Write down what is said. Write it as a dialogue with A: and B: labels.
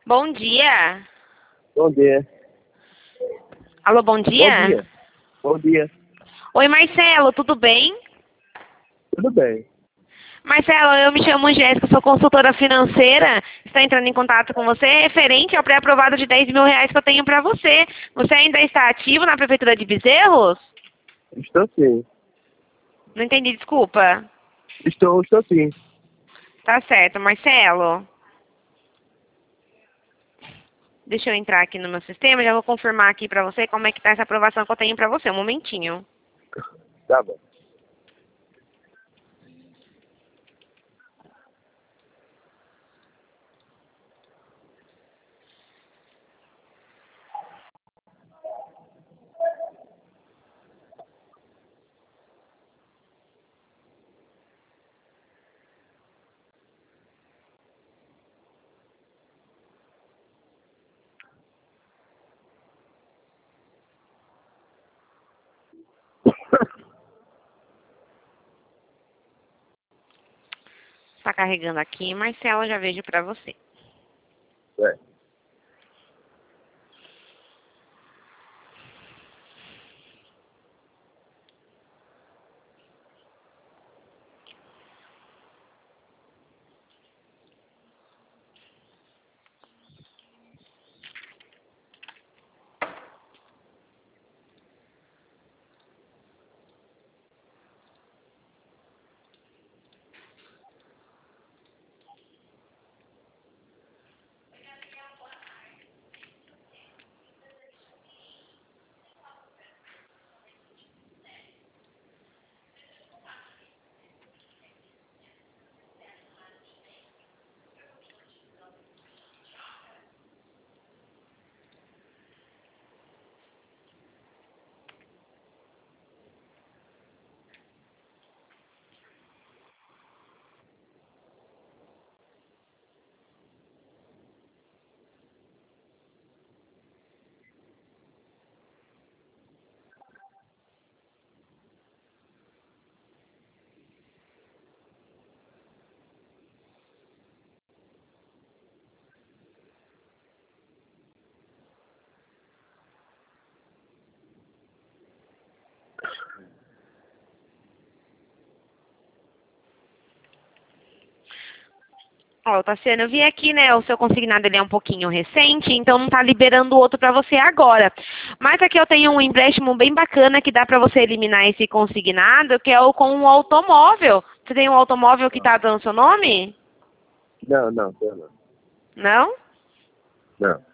A: Bom dia.
B: Bom dia.
A: Alô, bom
B: Bom
A: dia?
B: dia. Bom dia.
A: Oi, Marcelo, tudo bem?
B: Tudo bem.
A: Marcelo, eu me chamo Jéssica, sou consultora financeira. Está entrando em contato com você referente ao pré-aprovado de R$ 10.000 que eu tenho para você. Você ainda está ativo na Prefeitura de Bezerros?
B: Estou sim.
A: Não entendi, desculpa.
B: Estou sim.
A: Tá certo, Marcelo. Deixa eu entrar aqui no meu sistema, já vou confirmar aqui para você como é que tá essa aprovação que eu tenho para você. Um momentinho.
B: Tá bom.
A: Está carregando aqui, Marcelo, já vejo para você.
B: É.
A: Ó, Tassiano, eu vi aqui, né, o seu consignado ele é um pouquinho recente, então não tá liberando o outro para você agora. Mas aqui eu tenho um empréstimo bem bacana que dá para você eliminar esse consignado, que é o com um automóvel. Você tem um automóvel que tá dando seu nome?
B: Não, não.
A: Não?
B: Não.